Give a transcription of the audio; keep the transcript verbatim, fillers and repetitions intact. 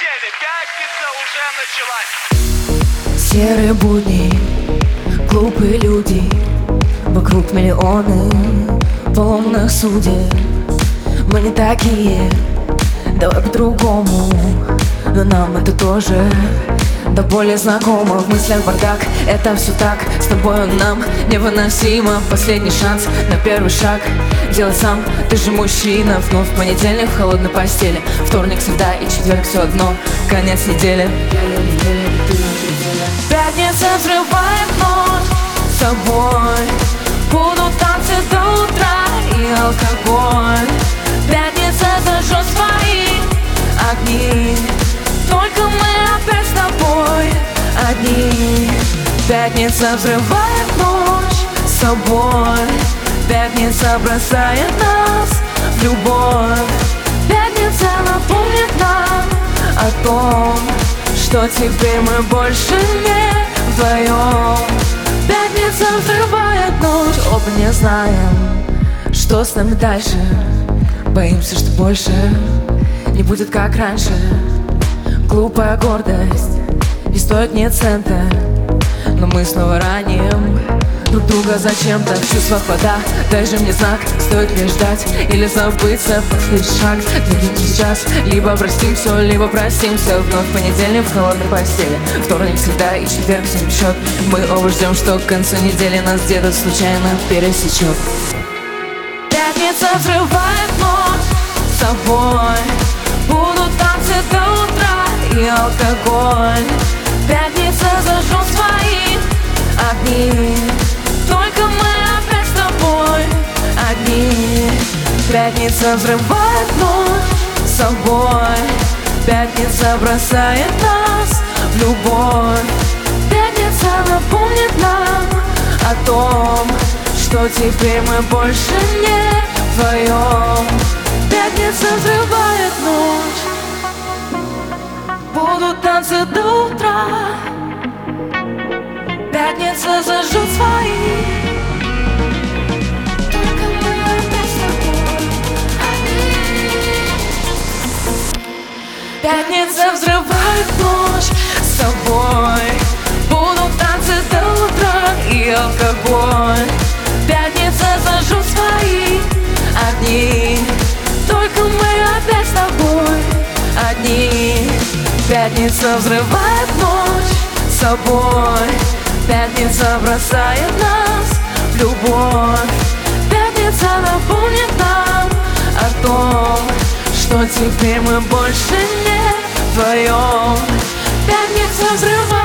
неделе. Пятница уже началась. Серые будни, глупые люди, вокруг миллионы полных судеб. Мы не такие, давай по-другому, но нам это тоже да более знакомо. В мыслях бардак, это все так, с тобою нам невыносимо. Последний шанс на первый шаг делай сам, ты же мужчина. Вновь в понедельник в холодной постели, вторник, среда и четверг все одно, конец недели. Пятница взрывает ночь с тобой, будут танцы до утра и алкоголь. Пятница зажжет свои огни, только мы опять с тобой одни. Пятница взрывает ночь с собой, пятница бросает нас в любовь. Пятница напомнит нам о том, что теперь мы больше не вдвоем. Пятница взрывает ночь, оба не знаем, что с нами дальше. Боимся, что больше не будет как раньше. Глупая гордость не стоит ни цента, но мы снова раним друг друга зачем-то. В чувствах вода, дай же мне знак, стоит ли ждать или забыться. Последний шаг, двигай сейчас, либо простим все, либо простимся. Вновь в понедельник в холодной постели, вторник, среда и четверг всем счет. Мы оба ждем, что к концу недели нас где-то случайно пересечет. Пятница взрывает ночь с тобой, будут танцы до утра и алкоголь. Пятница зажжет свои огни, только мы опять с тобой одни. Пятница взрывает ночь с собой, пятница бросает нас в любовь. Пятница напомнит нам о том, что теперь мы больше не вдвоем. Пятница взрывает ночь, будут танцы до утра. Пятница зажжет свои, только мы опять с тобой одни. Пятница взрывает ночь с собой, будут танцы до утра и алкоголь. Пятница зажжет свои огни, только мы опять с тобой одни. Пятница взрывает ночь с собой, пятница бросает нас в любовь. Пятница напомнит нам о том, что теперь мы больше не вдвоем. Пятница взрывает